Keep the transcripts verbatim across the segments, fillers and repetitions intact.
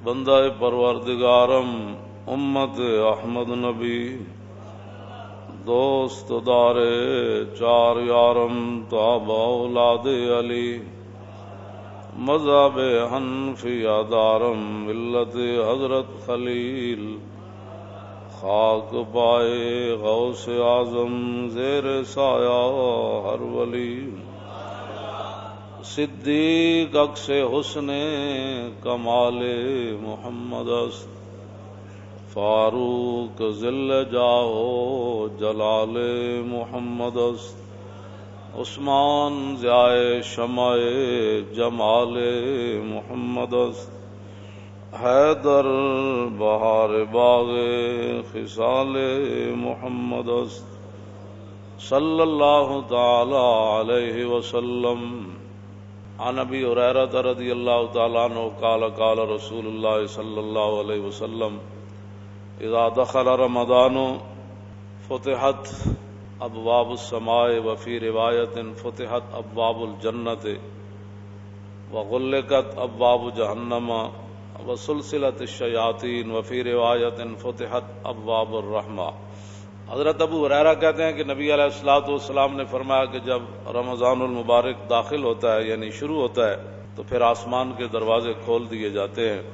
بندہ پروردگارم امت احمد نبی دوست دارے چار یارم تابع اولاد علی مذہب حنفیہ دارم ملت حضرت خلیل خاک پائے غوث اعظم زیر سایہ ہر ولی صدیق عکس حسن کمال محمد است فاروق ذل جاہ جلال محمد است عثمان ضیاء شمع جمال محمد است حیدر بہار باغ خصال محمد است صلی اللہ تعالی علیہ وسلم۔ عن ابی ہریرہ رضی اللہ تعالی عنہ قال قال رسول اللہ صلی اللہ علیہ وسلم اذا دخل رمضان فتحت ابواب السماء وفی روایت فتحت ابواب الجنت وغلقت ابواب جہنم وسلسلت الشیاطین وفی روایت فتحت ابواب الرحمہ۔ حضرت ابو ہریرہ کہتے ہیں کہ نبی علیہ الصلوۃ والسلام نے فرمایا کہ جب رمضان المبارک داخل ہوتا ہے یعنی شروع ہوتا ہے تو پھر آسمان کے دروازے کھول دیے جاتے ہیں،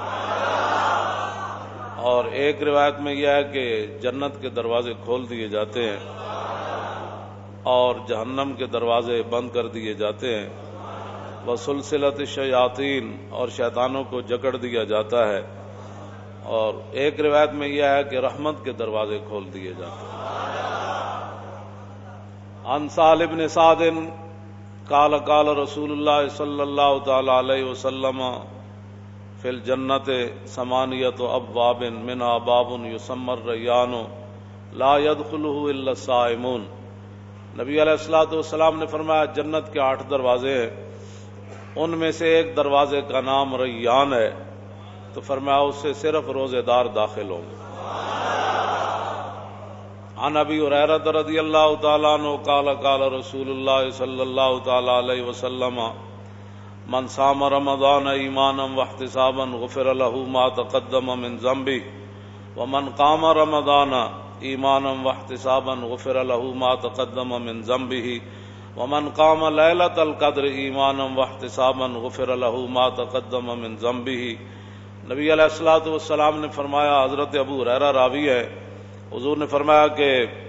اور ایک روایت میں یہ ہے کہ جنت کے دروازے کھول دیے جاتے ہیں اور جہنم کے دروازے بند کر دیے جاتے ہیں، وسلسلت الشیاطین اور شیطانوں کو جکڑ دیا جاتا ہے، اور ایک روایت میں یہ ہے کہ رحمت کے دروازے کھول دیے جاتے ہیں۔ عن سہل بن سعد قال قال رسول اللہ صلی اللہ تعالی علیہ وسلم فی الجنت ثمانیۃ ابواب منها باب یسمى الریان لا يدخلہ الا الصائمون۔ نبی علیہ الصلوۃ والسلام نے فرمایا جنت کے آٹھ دروازے ہیں، ان میں سے ایک دروازے کا نام ریان ہے، تو فرمایا اس سے صرف روزے دار داخل ہوں گے۔ عن ابی ہریرہ رضی اللہ تعالی عنہ قال قال رسول اللہ صلی اللہ تعالی علیہ وسلم من صام رمضان ایمانا واحتسابا غفر له ما تقدم من ذنبه ومن قام رمضان ایمانا واحتسابا غفر له ما تقدم من ذنبه ومن قام لیلۃ القدر ایمانا واحتسابا غفر له ما تقدم من ذنبه۔ نبی علیہ الصلوۃ والسلام نے فرمایا، حضرت ابو ہریرہ راوی ہے، حضور نے فرمایا کہ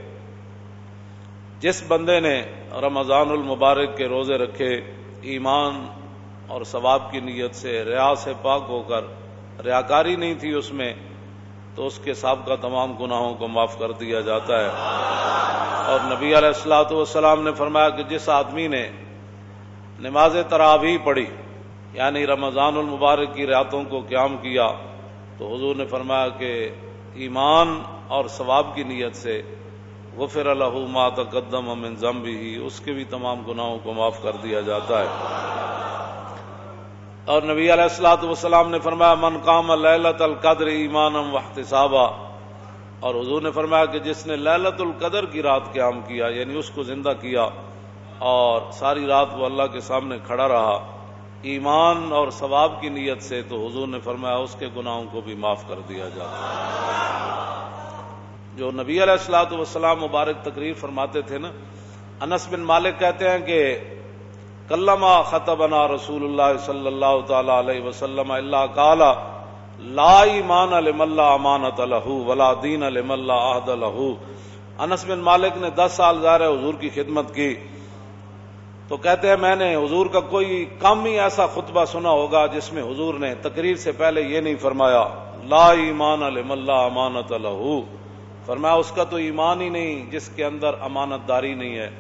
جس بندے نے رمضان المبارک کے روزے رکھے ایمان اور ثواب کی نیت سے، ریا سے پاک ہو کر، ریاکاری نہیں تھی اس میں، تو اس کے سابقہ تمام گناہوں کو معاف کر دیا جاتا ہے۔ اور نبی علیہ الصلوۃ والسلام نے فرمایا کہ جس آدمی نے نماز تراویح پڑھی یعنی رمضان المبارک کی راتوں کو قیام کیا، تو حضور نے فرمایا کہ ایمان اور ثواب کی نیت سے غفر له ما تقدم من ذنبه، اس کے بھی تمام گناہوں کو معاف کر دیا جاتا ہے۔ اور نبی علیہ الصلوۃ والسلام نے فرمایا من قام لیلۃ القدر ایمانا واحتسابا، اور حضور نے فرمایا کہ جس نے لیلۃ القدر کی رات قیام کیا یعنی اس کو زندہ کیا اور ساری رات وہ اللہ کے سامنے کھڑا رہا ایمان اور ثواب کی نیت سے، تو حضور نے فرمایا اس کے گناہوں کو بھی معاف کر دیا جاتا ہے۔ جو نبی علیہ الصلوۃ والسلام مبارک تقریر فرماتے تھے نا، انس بن مالک کہتے ہیں کہ کلما خطبنا رسول اللہ صلی اللہ تعالی علیہ وسلم الا قال لا ایمان لمن لا امانۃ له ولا دین لمن لا عہد له۔ انس بن مالک نے دس سال ظاہر حضور کی خدمت کی، تو کہتے ہیں میں نے حضور کا کوئی کم ہی ایسا خطبہ سنا ہوگا جس میں حضور نے تقریر سے پہلے یہ نہیں فرمایا لا ایمان لمن لا امانۃ له، فرمایا اس کا تو ایمان ہی نہیں جس کے اندر امانت داری نہیں ہے۔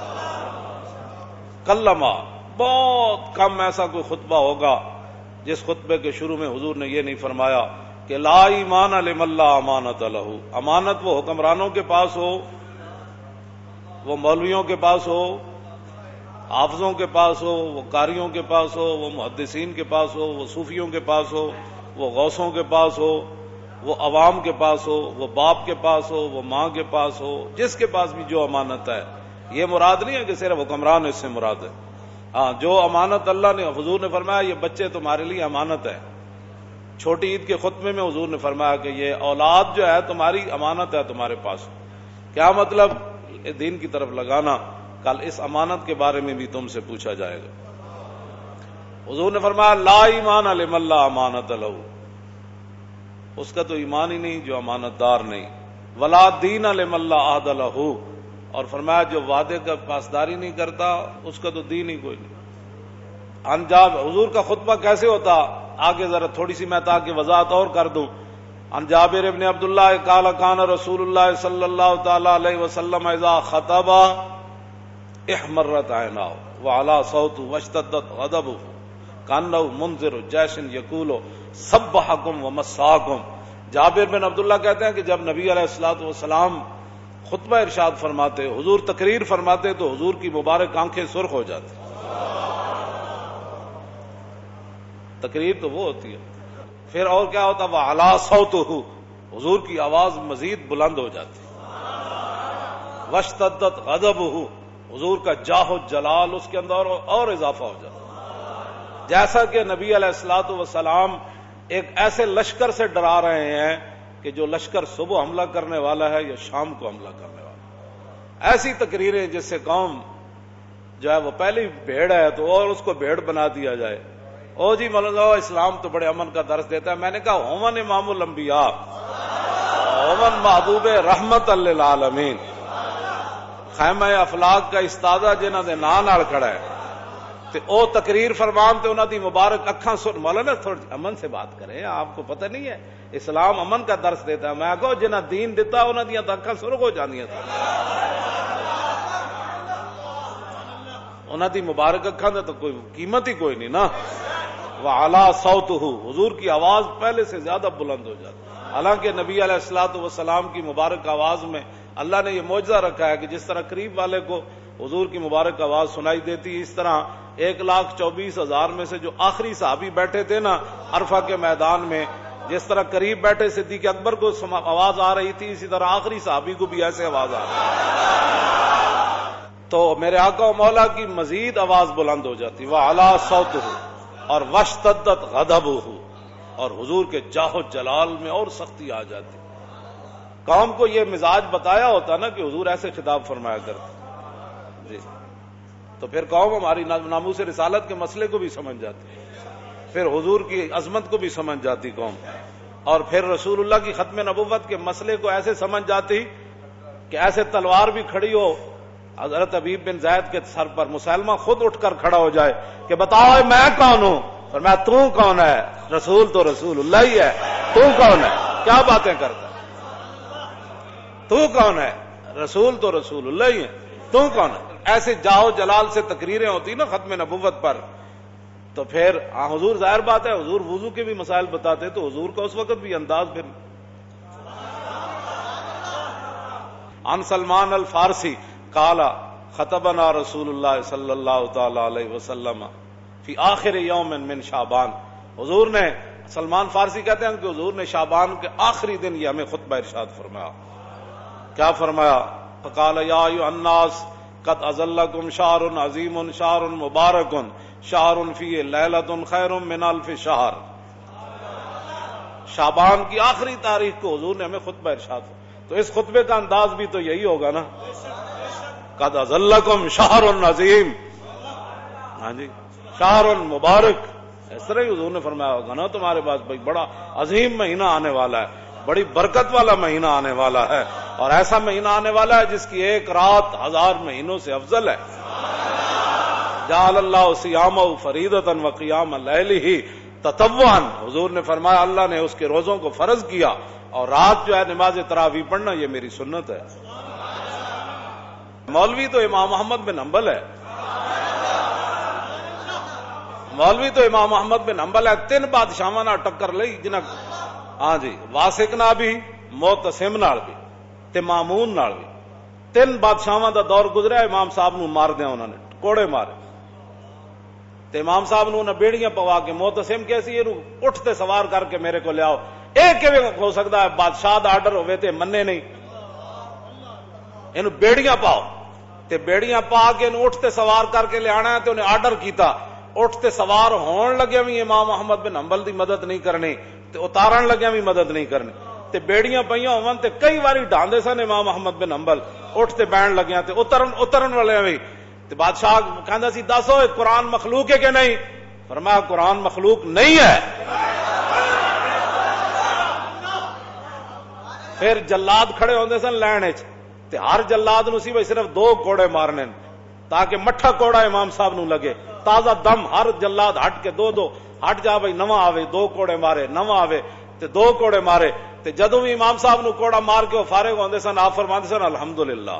کلمہ بہت کم ایسا کوئی خطبہ ہوگا جس خطبے کے شروع میں حضور نے یہ نہیں فرمایا کہ لا ایمان لمن لا امانۃ له، امانت وہ حکمرانوں کے پاس ہو، وہ مولویوں کے پاس ہو، حافظوں کے پاس ہو، وہ قاریوں کے پاس ہو، وہ محدثین کے پاس ہو، وہ صوفیوں کے پاس ہو، وہ غوثوں کے پاس ہو، وہ عوام کے پاس ہو، وہ باپ کے پاس ہو، وہ ماں کے پاس ہو، جس کے پاس بھی جو امانت ہے، یہ مراد نہیں ہے کہ صرف حکمران اس سے مراد ہے۔ ہاں جو امانت اللہ نے، حضور نے فرمایا یہ بچے تمہارے لیے امانت ہے، چھوٹی عید کے خطبے میں حضور نے فرمایا کہ یہ اولاد جو ہے تمہاری امانت ہے تمہارے پاس. کیا مطلب؟ دین کی طرف لگانا. کل اس امانت کے بارے میں بھی تم سے پوچھا جائے گا. حضور نے فرمایا لا ایمان لمن لا امانت لہ، اس کا تو ایمان ہی نہیں جو امانت دار نہیں. ولا دین لمن لا عہد لہ، اور فرمایا جو وعدے کا پاسداری نہیں کرتا اس کا تو دین ہی کوئی نہیں. انجاب حضور کا خطبہ کیسے ہوتا آگے ذرا تھوڑی سی میں تاکہ وضاحت اور کر دوں. عن جابر ابن عبداللہ قال کان رسول اللہ صلی اللہ تعالی علیہ وسلم اذا خطب احمرت عیناہ وعلا صوت واشتدت غضبہ کانہ منذر جیش یقول سبحکم ومساکم. جابر بن عبداللہ کہتے ہیں کہ جب نبی علیہ الصلوۃ والسلام خطبہ ارشاد فرماتے، حضور تقریر فرماتے، تو حضور کی مبارک آنکھیں سرخ ہو جاتی. تقریر تو وہ ہوتی ہے. پھر اور کیا ہوتا؟ وعلا صوتہ، حضور کی آواز مزید بلند ہو جاتی. واشتدت غضبہ، حضور کا جاہ و جلال اس کے اندر اور اضافہ ہو جاتا. جیسا کہ نبی علیہ الصلوۃ والسلام ایک ایسے لشکر سے ڈرا رہے ہیں کہ جو لشکر صبح حملہ کرنے والا ہے یا شام کو حملہ کرنے والا ہے. ایسی تقریریں جس سے قوم جو ہے وہ پہلی بھیڑ ہے تو اور اس کو بھیڑ بنا دیا جائے. او جی مولانا اسلام تو بڑے امن کا درس دیتا ہے. میں نے کہا ہومن امام الانبیاء، ہومن محبوب رحمت للعالمین، خیمہ افلاق کا استادہ جنہاں دے نام نال کھڑا ہے تے او تقریر فرمان تے انہاں دی مبارک اکھاں سن. مولانا تھوڑی امن سے بات کریں، آپ کو پتہ نہیں ہے اسلام امن کا درس دیتا ہے. میں کہو جنہاں دین دیتا انہاں دیاں اکھاں سرخ ہو جاندیاں تھا. انہاں دی مبارک اکھاں دا تو کوئی قیمت ہی کوئی نہیں نا. وعلا صوتہ، حضور کی آواز پہلے سے زیادہ بلند ہو جاتی. حالانکہ نبی علیہ الصلوۃ والسلام کی مبارک آواز میں اللہ نے یہ معجزہ رکھا ہے کہ جس طرح قریب والے کو حضور کی مبارک آواز سنائی دیتی، اس طرح ایک لاکھ چوبیس ہزار میں سے جو آخری صحابی بیٹھے تھے نا عرفہ کے میدان میں، جس طرح قریب بیٹھے صدیق اکبر کو آواز آ رہی تھی، اسی طرح آخری صحابی کو بھی ایسے آواز آ رہی تو میرے آقا و مولا کی مزید آواز بلند ہو جاتی. وعلا صوتہ، اور واشتدت غضبہ، اور حضور کے جاہ و جلال میں اور سختی آ جاتی. قوم کو یہ مزاج بتایا ہوتا نا کہ حضور ایسے خطاب فرمایا کرتے جی، تو پھر قوم ہماری ناموس رسالت کے مسئلے کو بھی سمجھ جاتی، پھر حضور کی عظمت کو بھی سمجھ جاتی قوم، اور پھر رسول اللہ کی ختم نبوت کے مسئلے کو ایسے سمجھ جاتی کہ ایسے تلوار بھی کھڑی ہو حضرت حبیب بن زید کے سر پر، مسلمہ خود اٹھ کر کھڑا ہو جائے کہ بتاؤ میں کون ہوں، اور میں تو کون ہے؟ رسول تو رسول اللہ ہی ہے، تو کون ہے؟ کیا باتیں کرتا ہے؟ تو کون ہے؟ رسول تو رسول اللہ ہی ہے، تو کون ہے؟ ایسے جاؤ جلال سے تقریریں ہوتی نا ختم نبوت پر. تو پھر حضور ظاہر بات ہے حضور وضو کے بھی مسائل بتاتے تو حضور کا اس وقت بھی انداز پھر. عن سلمان الفارسی قال خطبنا رسول اللہ صلی اللہ تعالی علیہ وسلم فی آخر یوم من شعبان. حضور نے، سلمان فارسی کہتے ہیں کہ حضور نے شعبان کے آخری دن یہ ہمیں خطبہ ارشاد فرمایا. کیا فرمایا؟ فقال یا ایھا الناس قد اذلکم شہر عظیم شہر مبارک شہر فیہ لیلۃ خیر من الف شہر. شعبان کی آخری تاریخ کو حضور نے ہمیں خطبہ ارشاد فرمایا. تو اس خطبے کا انداز بھی تو یہی ہوگا نا، قد اذلکم شہر عظیم، ہاں جی شہر مبارک. اس طرح ہی حضور نے فرمایا ہوگا نا تمہارے پاس بھائی بڑا عظیم مہینہ آنے والا ہے، بڑی برکت والا مہینہ آنے والا ہے، اور ایسا مہینہ آنے والا ہے جس کی ایک رات ہزار مہینوں سے افضل ہے. جعل اللہ صیامہ فریضۃ وقیام لیلہ تطوعا. حضور نے فرمایا اللہ نے اس کے روزوں کو فرض کیا اور رات جو ہے نماز تراویح پڑھنا یہ میری سنت ہے. مولوی تو امام محمد بن حنبل ہے، مولوی تو امام محمد بن حنبل ہے. تین بادشاہاں نال ٹکر لئی جنہاں، ہاں جی واسق نال بھی، معتصم نال بھی تے مامون نال بھی. تین بادشاہاں دا دور گزرا، امام صاحب نو مار دیا انہوں نے، کوڑے مارے تے امام صاحب نو انہاں بیڑیاں پوا کے. معتصم کیسی یہ اٹھ تے سوار کر کے میرے کو لیاؤ. اے کیویں ہو سکدا ہے بادشاہ دا آرڈر ہوے تے منے نہیں، اینو بیڑیاں پاؤ. تے بیڑیاں پا کے انہوں اٹھ تے سوار کر کے لے آنا ہے تے انہیں آرڈر کیتا. اٹھتے سوار ہون لگے بھی امام محمد بن حنبل دی مدد نہیں کرنی. تے اتارن لگیا بھی مدد نہیں کرنی تے بیڑیاں پئیاں ہون تے کئی واری ڈھاندے سن امام احمد بن حنبل اٹھ تے بہن لگیا تے اترن اترن والے بھی تے بادشاہ کہندا سی دسو قرآن مخلوق ہے کہ نہیں؟ فرمایا قرآن مخلوق نہیں ہے۔ پھر جلاد کھڑے ہوندے سن لین وچ تے ہر جلاد نو سی بھئی صرف دو کوڑے مارنے تاکہ مٹھا کوڑا امام صاحب نو لگے، تازہ دم ہر جلاد ہٹ کے دو دو ہٹ جا بھئی نواں آوے دو کوڑے مارے، نواں آوے تے دو کوڑے مارے تے جدوں بھی امام صاحب نو کوڑا مار کے وہ فارغ ہوندے سن آپ فرماندے سن الحمدللہ۔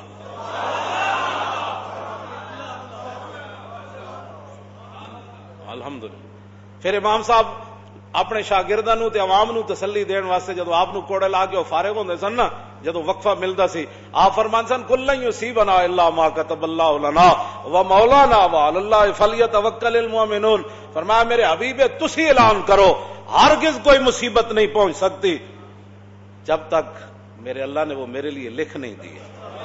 الحمدللہ۔ پھر امام صاحب اپنے شاگرداں نو تے عوام نو تسلی دین واسطے جدوں آپ نو کوڑے لا کے وہ فارغ ہوندے سن نا، جدوں وقفہ ملدا سی آپ فرماندے سن کل لن یصیبنا الا ما كتب اللہ لنا ومولانا وعلى الله فلیتوکل المؤمنون۔ فرمایا میرے حبیب تسی اعلان کرو ہرگز کوئی مصیبت نہیں پہنچ سکتی جب تک میرے اللہ نے وہ میرے لیے لکھ نہیں دی۔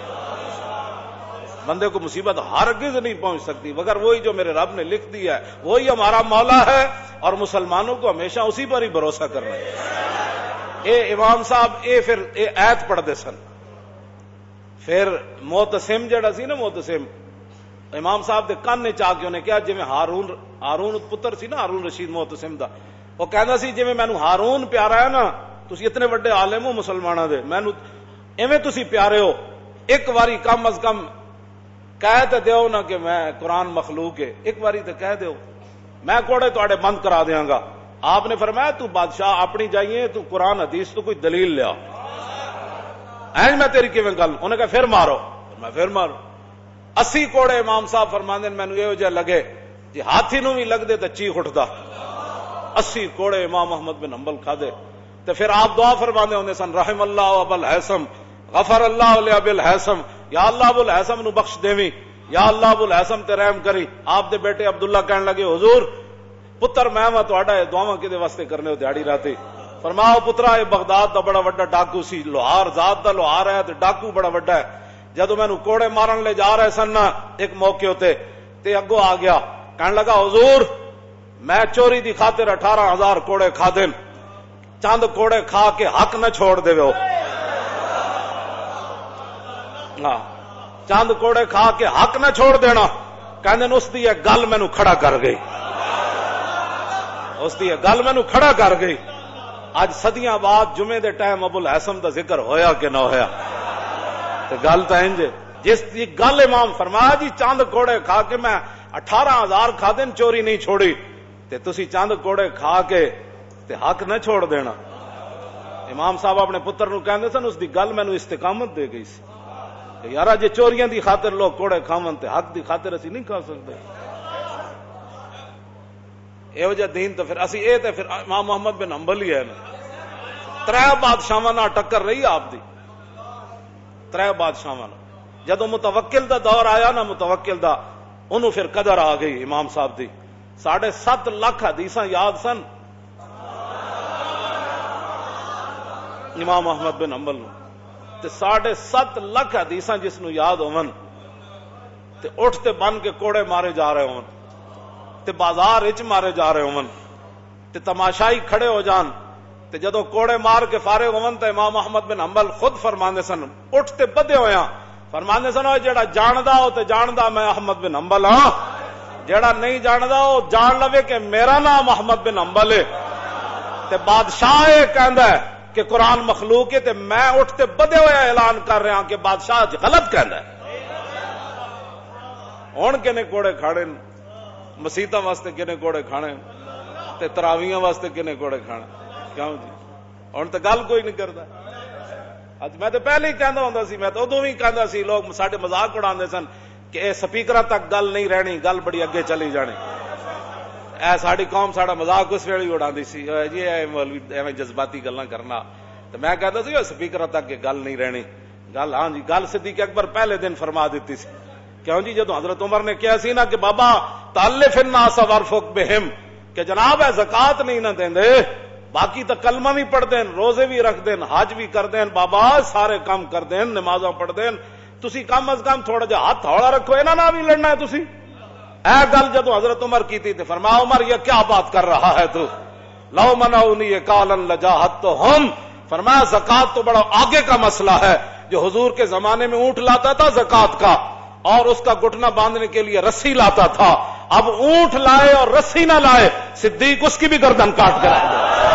بندے کو مصیبت ہرگز نہیں پہنچ سکتی مگر وہی جو میرے رب نے لکھ دیا ہے، وہی ہمارا مولا ہے اور مسلمانوں کو ہمیشہ اسی پر ہی بھروسہ کرنا ہے۔ اے امام صاحب اے پھر اے ایت پڑھتے سن۔ پھر معتصم جڑا سی نا، معتصم امام صاحب دے کان نے چاہ کے انہیں کہا جی میں ہارون ہارون پتر سی نا ہارون رشید معتصم دا، وہ کہندا سی جی مینوں ہارون پیارا ہے نا، تسی اتنے بڑے عالم ہو مسلماناں دے، مینوں ایویں تسی پیارے ہو، ایک واری کم از کم کہہ تے دیو نا کہ میں قرآن مخلوق ہے، ایک باری تے کہہ دیو، میں کوڑے تواڈے بند کرا دیاں گا۔ آپ نے فرمایا تو بادشاہ اپنی جائیے تو قرآن حدیث تو کوئی دلیل لیا، این میں تیری کیویں گل؟ انہوں نے کہا پھر مارو، میں پھر مارو۔ اسی کوڑے امام صاحب فرماندے مینوں ایہو جہا لگے جی ہاتھی نو بھی لگ دے تے چیخ اٹھدا۔ اسی کوڑے امام احمد بن حنبل کھادے تے پھر آپ دعا فرماندے ہوندے سن رحم اللہ ابا الہیثم غفر اللہ لابی الہیثم، یا اللہ ابو الہیثم نو بخش دیویں، یا اللہ ابو الہیثم تے رحم کری۔ آپ دے بیٹے عبداللہ کہن لگے حضور پتر میں وا تہاڈا اے دعاواں کدے واسطے کرنے ہو دیہڑی راتی؟ فرماؤ پترا اے بغداد دا بڑا وڈا ڈاکو سی، لوہار ذات دا لوہار ہے تے ڈاکو بڑا وڈا ہے۔ جدوں مینوں کوڑے مارن لے جا رہے سن ایک موقع ہوتے تے اگوں آ گیا کہن لگا حضور میں چوری دی خاطر اٹھارہ ہزار کوڑے کھا دین، چند کوڑے کھا کے حق نہ چھوڑ دے ہو۔ ہاں چند کوڑے کھا کے حق نہ چھوڑ دینا، کہندے اس دی ایک گل مینوں کھڑا کر گئی، اس دی ایک گل مینوں کھڑا کر گئی۔ اج صدیاں بعد جمعے دے ٹائم ابو الہیثم دا ذکر ہویا کہ نہ ہویا؟ تے گل تا انج جس دی گل امام فرمایا جی چند کوڑے کھا کے میں اٹھارہ ہزار کھا دین چوری نہیں چھوڑی، تے تسی چند کوڑے کھا کے تے حق نہ چھوڑ دینا۔ امام صاحب اپنے پتر نو کہندے سن اس دی گل مینوں استقامت دے گئی سی کہ یارا جے چوریاں دی خاطر لوگ کوڑے کھاون تے حق دی خاطر اسی نہیں کھا سکتے۔ ایو جا دین تو پھر اسی اے تے پھر امام محمد بن حنبل ہی ہے نا۔ ترے بادشاہاں نال ٹکر رہی آپ دی، ترے بادشاہاں نال۔ جدوں متوکل دا دور آیا نا، متوکل دا انہوں پھر قدر آ گئی امام صاحب دی، ساڑھے سات لاکھ حدیثاں یاد سن امام احمد بن حنبل نو، تے ساڑھے سات لاکھ حدیثاں جس نو یاد ہون تے اٹھتے بن کے کوڑے مارے جا رہے ہون تے بازار وچ مارے جا رہے ہون تے تماشائی کھڑے ہو جان تے جدوں کوڑے مار کے فارغ ہون تے امام احمد بن حنبل خود فرماندے سن اٹھتے بدے ہویا فرماندے سن او جڑا جاندا ہو تے جاندا میں احمد بن حنبل ہاں، جڑا نہیں جاندا او جان لوے کہ میرا نام احمد بن حنبل ہے تے بادشاہ اے کہندا ہے کہ قرآن مخلوق ہے تے میں اٹھتے بدے ہوئے اعلان کر رہا ہوں کہ بادشاہ غلط کہندا ہے۔ ہن کنے کوڑے کھاڑے مسیتاں واسطے کنے کوڑے کھانے تے تراویحاں واسطے کنے کوڑے کھانے، کیوں جی ہن تے گل کوئی نہیں کردا۔ اج میں تے پہلے ہی کہندا ہوندا سی، میں تے ادوں بھی کہندا سی، لوگ ساڈے مذاق اڑاندے سن کہ اے سپیکراں تک گل نہیں رہنی، گل بڑی اگے چلی جانی۔ اے ساڈی قوم ساڈا مذاق اس ویلے اڑاندی سی جی اے مولوی ایویں جذباتی گلاں کرنا، تے میں کہندا سی سپیکراں تک کہ گل نہیں رہنی گل۔ ہاں جی گل صدیق اکبر پہلے دن فرما دیتی سی، کیوں جی جدوں حضرت عمر نے کہا سی نا کہ بابا تالف الناس وارفق بہم، کہ جناب ہے زکات نہیں نہ دیندے، باقی تو کلمہ بھی پڑھ دین، روزے بھی رکھ دین، حج بھی کر دین، بابا سارے کام کر دین، نمازاں پڑھ دین، تسی کم از کم تھوڑا جہا ہاتھ ہولا رکھو، انہاں نال بھی لڑنا ہے تسی۔ اے گل جدوں حضرت عمر کی تھی تو فرمایا عمر یہ کیا بات کر رہا ہے تو، لو منعونی قالا لجاہدتہم، فرمایا زکات تو بڑا آگے کا مسئلہ ہے. جو حضور کے زمانے میں اونٹ لاتا تھا زکات کا اور اس کا گھٹنا باندھنے کے لیے رسی لاتا تھا، اب اونٹ لائے اور رسی نہ لائے، صدیق اس کی بھی گردن کاٹ کر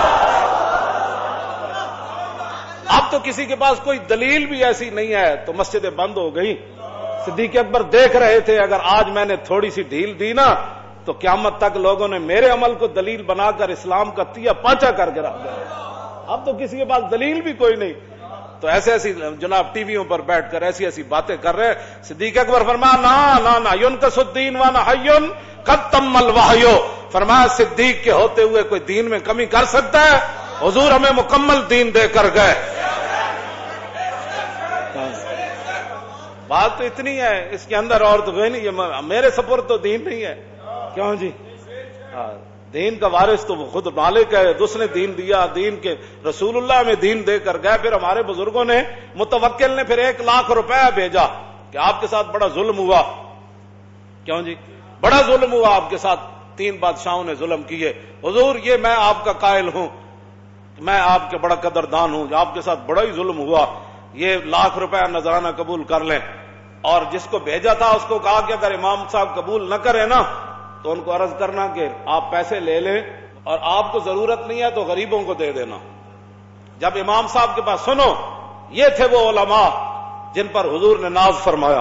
اب تو کسی کے پاس کوئی دلیل بھی ایسی نہیں ہے تو مسجدیں بند ہو گئی. صدیق اکبر دیکھ رہے تھے اگر آج میں نے تھوڑی سی ڈھیل دی نا تو قیامت تک لوگوں نے میرے عمل کو دلیل بنا کر اسلام کا تیا پانچا کر کے رکھ دیا. اب تو کسی کے پاس دلیل بھی کوئی نہیں، تو ایسے ایسی جناب ٹی ویوں پر بیٹھ کر ایسی ایسی باتیں کر رہے. صدیق اکبر فرمایا نا نا نا ينقص الدین وانا حی قد تم الوحی، فرمایا صدیق کے ہوتے ہوئے کوئی دین میں کمی کر سکتا ہے؟ حضور ہمیں مکمل دین دے کر گئے. بات تو اتنی ہے، اس کے اندر اور تو کوئی نہیں. یہ میرے سپرد تو دین نہیں ہے. کیوں جی؟ دین کا وارث تو خود مالک ہے، اس نے دین دیا، دین کے رسول اللہ میں دین دے کر گئے. پھر ہمارے بزرگوں نے متوکل نے پھر ایک لاکھ روپے بھیجا کہ آپ کے ساتھ بڑا ظلم ہوا. کیوں جی؟ بڑا ظلم ہوا آپ کے ساتھ، تین بادشاہوں نے ظلم کیے. حضور یہ میں آپ کا قائل ہوں، میں آپ کے بڑا قدردان ہوں، آپ کے ساتھ بڑا ہی ظلم ہوا، یہ لاکھ روپے نذرانہ قبول کر لیں. اور جس کو بھیجا تھا اس کو کہا کہ اگر امام صاحب قبول نہ کرے نا تو ان کو عرض کرنا کہ آپ پیسے لے لیں اور آپ کو ضرورت نہیں ہے تو غریبوں کو دے دینا. جب امام صاحب کے پاس سنو، یہ تھے وہ علماء جن پر حضور نے ناز فرمایا،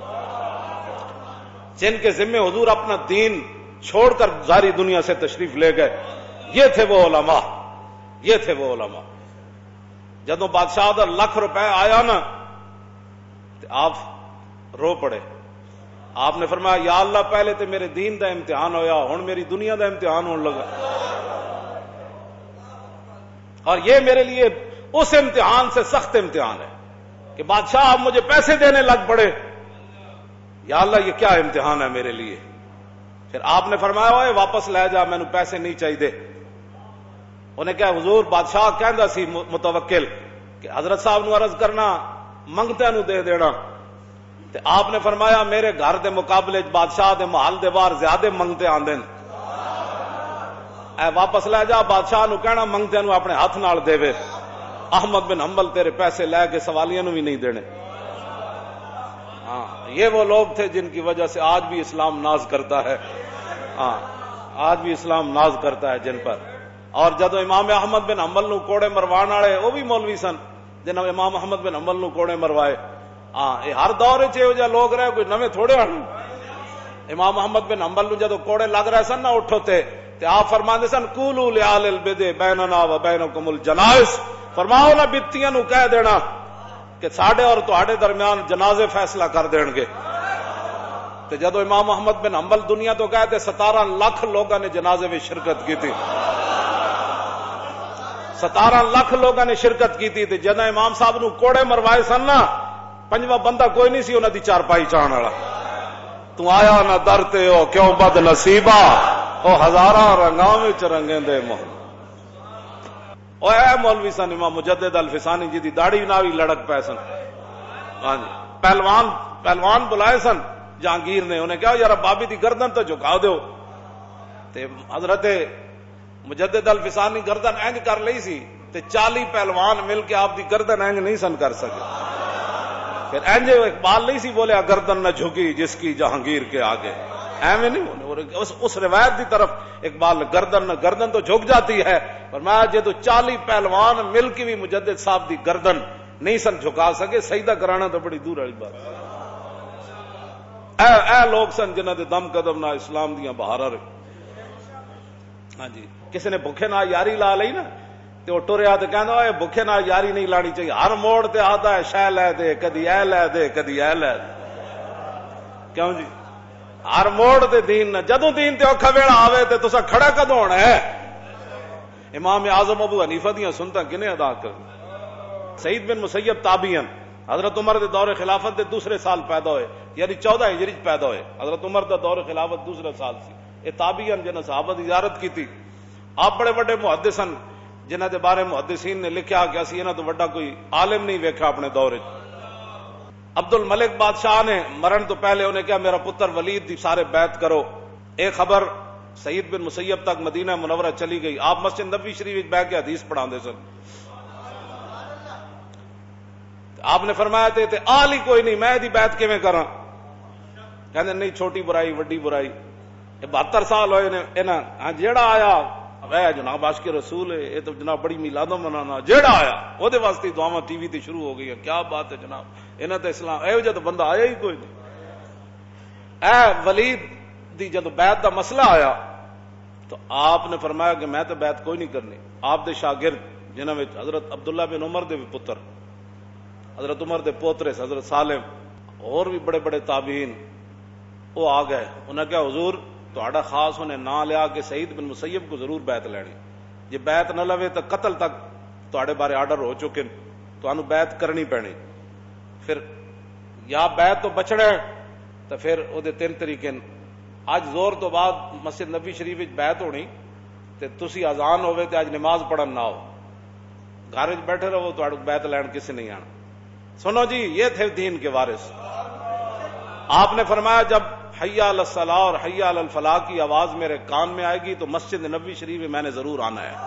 جن کے ذمے حضور اپنا دین چھوڑ کر ساری دنیا سے تشریف لے گئے. یہ تھے وہ علماء، یہ تھے وہ علماء. جدوں بادشاہ دا لاکھ روپے آیا نا تو آپ رو پڑے. آپ نے فرمایا یا اللہ پہلے تو میرے دین دا امتحان ہویا، ہن میری دنیا دا امتحان ہونے لگا، اور یہ میرے لیے اس امتحان سے سخت امتحان ہے کہ بادشاہ آپ مجھے پیسے دینے لگ پڑے. یا اللہ یہ کیا امتحان ہے میرے لیے. پھر آپ نے فرمایا ہوئے واپس لے جا، میں نے پیسے نہیں چاہیے. انہیں کہا حضور بادشاہ کہندا سی متوکل کہ حضرت صاحب نو عرض کرنا منگتے نو دے دینا. تے آپ نے فرمایا میرے گھر دے مقابلے بادشاہ دے محل دے باہر زیادہ منگتے آندے، اے واپس لے جا. بادشاہ نو کہنا منگتے نو اپنے ہاتھ نال دے وے. احمد بن حنبل تیرے پیسے لے کے سوالیاں نو بھی نہیں دینے. ہاں یہ وہ لوگ تھے جن کی وجہ سے آج بھی اسلام ناز کرتا ہے. ہاں آج بھی اسلام ناز کرتا ہے جن پر. اور جدو امام احمد بن حنبل نو کوڑے مروان والے وہ بھی مولوی سن جنہوں امام احمد بن حنبل نو کوڑے مروائے. ہاں یہ ہر دور چ لوگ رہے، کوئی نویں تھوڑے ہن. امام احمد بن حنبل نو جدو کوڑے لگ رہے سن نہ اٹھو تے تے آپ فرماندے سن قولوا لآل البدع بیننا و بینکم الجنائز، فرماؤ نہ بتیاں نو کہہ دینا کہ ساڈے اور تہاڈے درمیان جنازے فیصلہ کر دین گے. تے جدو امام احمد بن حنبل دنیا تو گئے تے ستارہ لاکھ لوگوں نے جنازے میں شرکت کی تھی. ستارہ لاکھ لوگوں نے شرکت کی تھی. جدو امام صاحب نو کوڑے مروائے سن نا پنجواں بندہ کوئی نہیں سی انہاں دی چارپائی چاہن والا. تو آیا نہ درتے ہو کیوں بد نصیبا، او ہزاراں رنگاں وچ رنگیندے مہر. او اے مولوی سن امام مجدد الفسانی جی دی داڑھی نال ہی لڑک پے سن. ہاں جی پہلوان پہلوان بلائے سن جہانگیر نے، انہیں کہا یار بابی دی گردن تو جھکا دیو. تے حضرت مجدد الفسانی گردن اینج کر لئی سی تے چالی پہلوان مل کے آپ دی گردن اینج نہیں سن کر سکے. پھر اینج اقبال نہیں سی بولے گردن نہ جھکی جس کی جہانگیر کے آگے، ایویں نہیں. اس, اس روایت دی طرف اقبال گردن نہ گردن تو جھک جاتی ہے، پر میں جے تو چالی پہلوان مل کے بھی مجدد صاحب دی گردن نہیں سن جھکا سکے، سجدہ کرانا تو بڑی دور والی بات. اے اے لوگ سن جنہاں دے دم قدم نہ اسلام دیاں بہاراں رہے. ہاں جی کسی نے بھوکے نہ یاری لا لئی نا تے ٹریا تے کہندا اے بھوکے نہ یاری نہیں لانی چاہیے. ہر موڑ تے آتا ہے شے لے دے، کدی اے لے دے کدی اے لے دے. کیوں جی ہر موڑ تے دین نہ. جدوں دین تے اوکھا ویلا آوے تے تساں کھڑا کدوں ہونا ہے؟ امام اعظم ابو حنیفہ دیاں سنتاں کنے ادا کر؟ سعید بن مسیب تابعین، حضرت عمر دے دور خلافت دے دوسرے سال پیدا ہوئے، یعنی چودہ ہجری پیدا ہوئے. حضرت عمر دا دور خلافت دوسرے سال سی. یہ تابعین جنہاں صحابہ دی زیارت کی تھی. آپ بڑے بڑے محدثن جنہاں دے بارے محدثین نے لکھا کہ اسی انہاں تو بڑا کوئی عالم نہیں ویکھا اپنے دور وچ. عبد الملک بادشاہ نے مرن تو پہلے انہیں کہا میرا پتر ولید دی سارے بیعت کرو. ایک خبر سعید بن مسیب تک مدینہ منورہ چلی گئی. آپ مسجد نبوی شریف بیٹھ کے حدیث پڑھاندے سن. آپ نے فرمایا تے تے آل ہی کوئی نہیں, میں دی بیعت کیویں کراں؟ کہندے نہیں چھوٹی برائی وڈی برائی, بہتر سال ہوئے نے انہاں ہاں جیڑا آیا اے جناب عاشق رسول ہے, یہ تو جناب بڑی میلادوں منانا, جیڑا آیا وہ دے واسطے دعاواں ٹی وی تے شروع ہو گئی ہیں. کیا بات ہے جناب, انہاں تے اسلام اے جے تو بندہ آیا ہی کوئی نہیں. اے ولید دی جب بیعت دا مسئلہ آیا تو آپ نے فرمایا کہ میں تو بیعت کوئی نہیں کرنی. آپ دے شاگرد جنہاں وچ حضرت عبداللہ بن عمر دے بھی پتر, حضرت عمر دے پوترے حضرت سالم اور بھی بڑے بڑے تابعین وہ آ گئے. انہوں نے کہا حضور تہاڈا خاص انہیں نہ لیا کہ سعید بن مسیب کو ضرور بیعت لینی, جی بیعت نہ لوے تو قتل تک تہاڈے بارے آرڈر ہو چکے, تانوں بیعت کرنی پینی. پھر یا بیعت تو بچڑے تو پھر وہ تین طریقے. اج زور تو بعد مسجد نبی شریف وچ بیعت ہونی تے تسی اذان ہوے تے اج نماز پڑھن نہ ہو, گھر وچ بیٹھے رہو, تہاڈو بیعت لین کسی نہیں آنا. سنو جی, یہ تھے دین کے وارث. آپ نے فرمایا جب حی علی الصلاۃ اور حی علی الفلاح کی آواز میرے کان میں آئے گی تو مسجد نبوی شریف میں میں نے ضرور آنا ہے,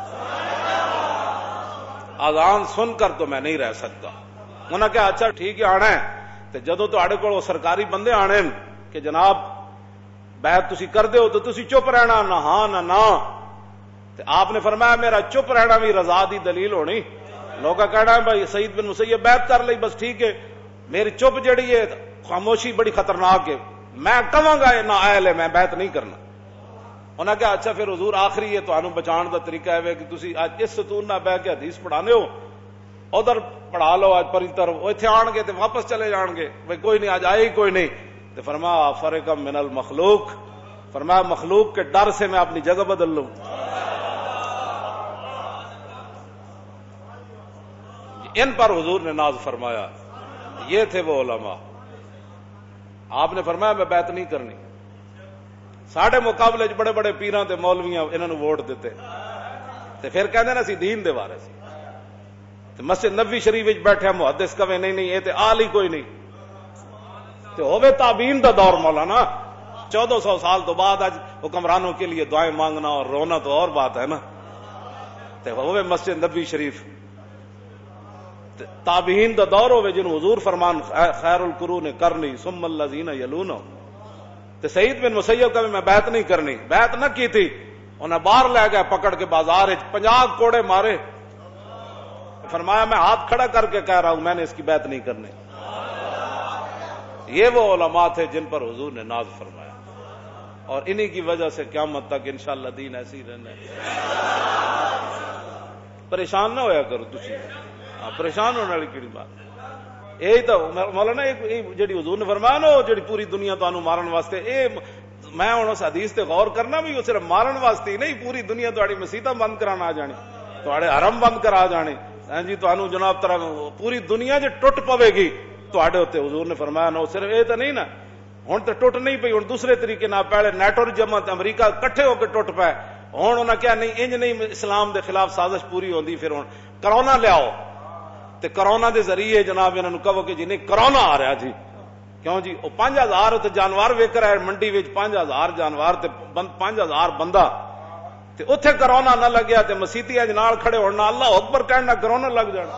اذان سن کر تو میں نہیں رہ سکتا. انہوں نے کہا اچھا ٹھیک ہے آنا ہے. تو جدو تہاڈے کول سرکاری بندے آنے کہ جناب بیعت تسی کر دیو تو تسی چپ رہنا, نہ ہاں نہ نہ. تو آپ نے فرمایا میرا چپ رہنا بھی رضا دی دلیل ہونی. لوگ کہنا ہے بھائی سعید بن مسیب بیعت کر لی بس ٹھیک ہے, میری چپ جڑی ہے خاموشی بڑی خطرناک ہے, میں کہاں گا نہ اہل ہے میں بیعت نہیں کرنا. انہوں نے کہا اچھا پھر حضور آخری ہے تو بچان دا طریقہ ہے کہ تسی آج اس ستون نہ بہ کے حدیث پڑھانے ہو, ادھر پڑھا لو آج پری طرف, وہ اتنے آن گے تو واپس چلے جان گے, بھائی کوئی نہیں آج آئے ہی کوئی نہیں. تو فرمایا فرقم من المخلوق, فرمایا مخلوق کے ڈر سے میں اپنی جگہ بدل لوں. ان پر حضور نے ناز فرمایا. یہ تھے وہ علماء. آپ نے فرمایا میں بیعت نہیں کرنی. ساڈے مقابلے بڑے بڑے پیراں تے مولویاں انہاں نوں ووٹ دیتے تے پھر کہندے نا سی دین دے وارث. تے مسجد نبوی شریف وچ بیٹھے محدث کہے نہیں نہیں یہ تے آل ہی کوئی نہیں. تے ہوے تابعین دا دور مولانا, چودہ سو سال تو بعد آج حکمرانوں کے لیے دعائیں مانگنا اور رونا تو اور بات ہے نا. تے ہوے مسجد نبوی شریف تابعین دا دور ہوئے جن حضور فرمان خیر القرون کرنی ثم الذین یلونہم. تے سعید بن مسیب کا میں بیعت نہیں کرنی, بیعت نہ کی تھی, انہیں باہر لے گئے پکڑ کے بازار وچ, پنجاہ کوڑے مارے. فرمایا میں ہاتھ کھڑا کر کے کہہ رہا ہوں میں نے اس کی بیعت نہیں کرنی. یہ وہ علماء تھے جن پر حضور نے ناز فرمایا, اور انہی کی وجہ سے قیامت تک انشاءاللہ دین ایسی رہنا ہے. پریشان نہ ہویا کرو تسی, پریشان ہونے والی کیڑی بات. یہی تو مولانا جڑی حضور نے فرمایا نا جڑی پوری دنیا تانوں مارن واسطے, اے میں ہن اس حدیث تے غور کرنا بھی صرف مارن واسطے ہی نہیں, پوری دنیا تہاڈی مسیتاں بند کرانا آ جانی, تہاڈے حرم بند کرا جانے. ہاں جی تانوں جناب طرح پوری دنیا جے ٹوٹ پوے گی تہاڈے اوتے. حضور نے فرمایا نا صرف اے تے نہیں نا, ہن تے ٹوٹ نہیں پئی, ہن دوسرے طریقے نال پہلے نیٹو جماعت امریکہ کٹھے ہو کے ٹوٹ پے. ہن انہاں کہا نہیں انج نہیں اسلام دے خلاف سازش پوری ہوندی, پھر ہن کرونا لیاؤ تے کرونا دے ذریعے جناب انہاں نوں کہو کہ جی نہیں کرونا آ رہا جی, کیوں جی وہ پانچ ہزار تے جانور وک رہا ہے منڈی وچ, پانچ ہزار جانور تے پانچ ہزار بندہ, تے اوتھے کرونا نہ لگیا تے مسیتی اج نال کھڑے ہونا اللہ اکبر کہنا کرونا لگ جانا.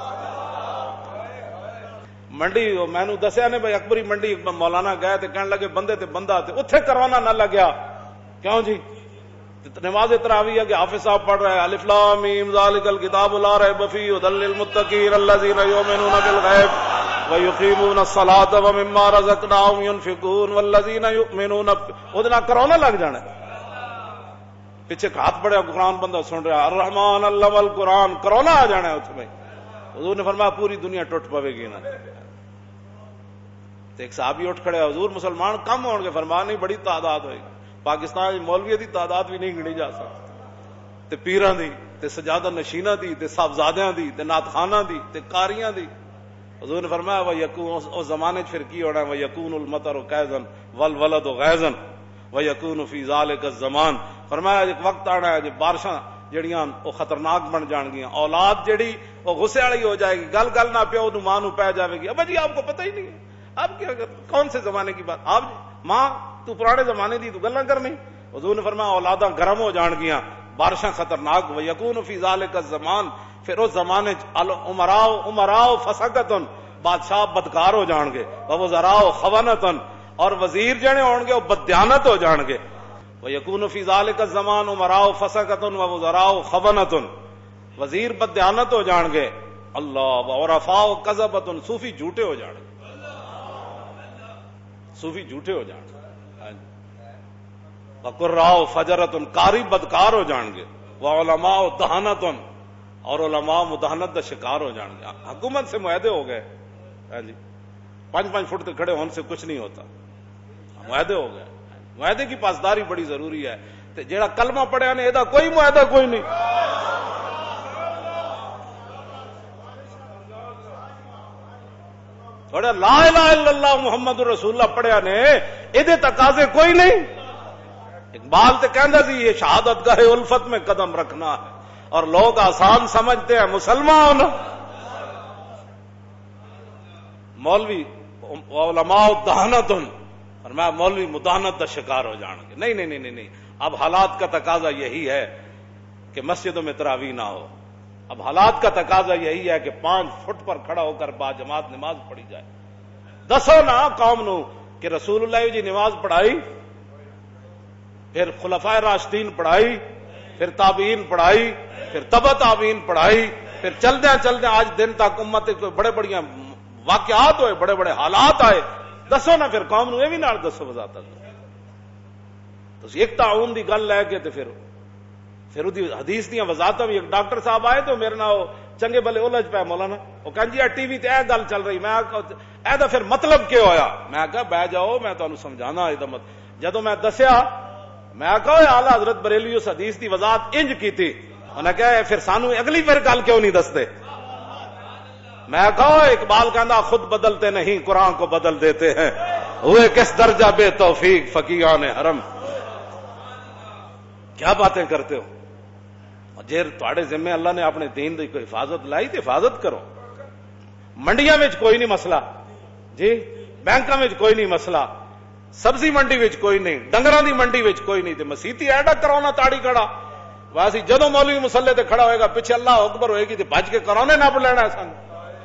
منڈی مینوں دسیا نے بھائی اکبری منڈی مولانا گئے تے کہنے لگے بندے تے بندہ, تے اوتھے کرونا نہ لگیا, کیوں جی نماز تراویح کہ حافظ صاحب پڑھ رہے ہیں الف لام میم ذالک الکتاب لا ریب فیہ ھدی للمتقین الذین یؤمنون بالغیب ویقیمون الصلاۃ ومما رزقناہم ینفقون والذین یؤمنون. ادنا کرونا لگ جانا, پیچھے ہاتھ پڑے قرآن بندہ سن رہا الرحمن علم القرآن, کرونا آ جانا ہے اس میں. حضور نے فرمایا پوری دنیا ٹوٹ پوے گی نا. ایک صحابی اٹھ کھڑے, حضور مسلمان کم ہون گے؟ فرمایا نہیں بڑی تعداد ہوئے گی, پاکستان مولوی دی تعداد بھی نہیں گنی جا سکتی, تے پیراں دی تے سجادہ نشیناں دی تے صاحبزادیاں دی تے نعت خاناں دی تے قاریاں دی. حضور نے فرمایا وہ یکون اس زمانے پھر کی ہونا ہے, وہ یکون المطر قیزن والولد غیزن وہ یکون فی ذالک الزمان. فرمایا ایک وقت آنا ہے جب بارشاں جڑیاں وہ خطرناک بن جان گیاں, اولاد جڑی وہ غصے والی ہو جائے گی, گل گل نہ پیو نو ماں نو پی جاوے گی, ابا جی آپ کو پتہ ہی نہیں ہے آپ کیا کون سے زمانے کی بات, آپ ماں تو پرانے زمانے دی تو گلاں کرنی, حضور نے فرمایا اولاداں گرم ہو جان گیاں، بارشاں خطرناک، وَيَكُونُ فِي ذَلِكَ الزَّمَانِ، پھر اس زمانے عمراء عمراء فسقتن، بادشاہ بدکار ہو جان گے، وَوُزَرَاءُ خَوَنَتن، اور وزیر جڑے ہون گے وہ بددیانت ہو جان گے، وَيَكُونُ فِي ذَلِكَ الزَّمَانِ عمراء فسقتن وَوُزَرَاءُ خَوَنَتن، وزیر بددیانت ہو جان گے، اللہ، وعرفاء کذبتن، صوفی جھوٹے ہو جان گے، صوفی جھوٹے ہو جان گے، وقراء فجرتن، قاری بدکار ہو جان گے، وعلماء دہانتن، اور علماء مداحنت کا شکار ہو جان گے۔ حکومت سے معاہدے ہو گئے، ہاں جی، پانچ پانچ فٹ تک کھڑے ہونے سے کچھ نہیں ہوتا، معاہدے ہو گئے۔ معاہدے کی پاسداری بڑی ضروری ہے، تے جیڑا کلمہ پڑھیا نے ایدا کوئی معاہدہ کوئی نہیں، تھوڑا لا الہ الا اللہ محمد رسول اللہ پڑھیا نے ایدے تقاضے کوئی نہیں۔ اقبال تے کہندا سی یہ شہادت گاہ الفت میں قدم رکھنا ہے، اور لوگ آسان سمجھتے ہیں مسلمان ہونا۔ مولوی علماء دہانتن، فرمایا مولوی مداحنت کا شکار ہو جان گے۔ نہیں نہیں نہیں نہیں، اب حالات کا تقاضا یہی ہے کہ مسجدوں میں تراویح نہ ہو، اب حالات کا تقاضا یہی ہے کہ پانچ فٹ پر کھڑا ہو کر با جماعت نماز پڑھی جائے۔ دسو نا قوم نو کہ رسول اللہ جی نماز پڑھائی، پھر خلفائے راشدین پڑھائی، پھر تابعین پڑھائی، پھر تبع تابعین پڑھائی، پھر چلدے چلدے آج دن تک امت بڑے بڑی واقعات ہوئے، بڑے بڑے حالات آئے، دسو نا پھر قوم نو یہ بھی نال دسو وضاحت۔ تو ایک تعاون دی گل لے کے تے پھر پھر وہ حدیث دیا وضاحتاں بھی، ایک ڈاکٹر صاحب آئے تو میرے نال چنگے بھلے الجھ پے، مولانا وہ کہن جی ٹی وی تے اے گل چل رہی، میں اے دا پھر مطلب کیا ہویا؟ میں کہا بہ جاؤ میں تانوں سمجھانا اے دا مطلب۔ جدوں میں دسیا میں کہا اعلی حضرت بریلوی اس حدیث دی وضاحت انج کیتی، انہاں کہا پھر سانو اگلی پھر گل کیوں نہیں دستے؟ میں کہا اقبال کہندا خود بدلتے نہیں قرآن کو بدل دیتے ہیں، ہوئے کس درجہ بے توفیق فقیہان حرم۔ کیا باتیں کرتے ہو؟ جیر تواڈے ذمے اللہ نے اپنے دین دی کوئی حفاظت لائی تے حفاظت کرو۔ منڈیاں وچ کوئی نہیں مسئلہ جی، بینکاں وچ کوئی نہیں مسئلہ، سبزی منڈی وچ کوئی نہیں، ڈنگراں دی منڈی وچ کوئی نہیں، تے مسیتی ایڈا کرونا تاڑی کھڑا واسی جدوں مولوی مصلی تے کھڑا ہوئے گا پیچھے اللہ اکبر ہوئے گی تے بھج کے کرونے نپ لینا ہے سن۔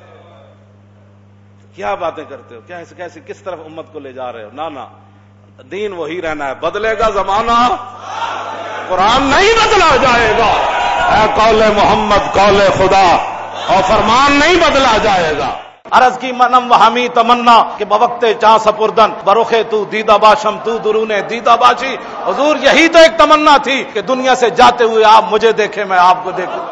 کیا باتیں کرتے ہو؟ کیسے کیسے کس طرف امت کو لے جا رہے ہو؟ نہ نہ، دین وہی رہنا ہے، بدلے گا زمانہ قرآن نہیں بدلا جائے گا، اے قول محمد قول خدا، اور فرمان نہیں بدلا جائے گا۔ عرض کی منم وہمی تمنا کہ بوقت چاں سپردن بروخے تو دیدہ باشم تو درونے دیدہ باشی۔ حضور یہی تو ایک تمنا تھی کہ دنیا سے جاتے ہوئے آپ مجھے دیکھیں میں آپ کو دیکھوں۔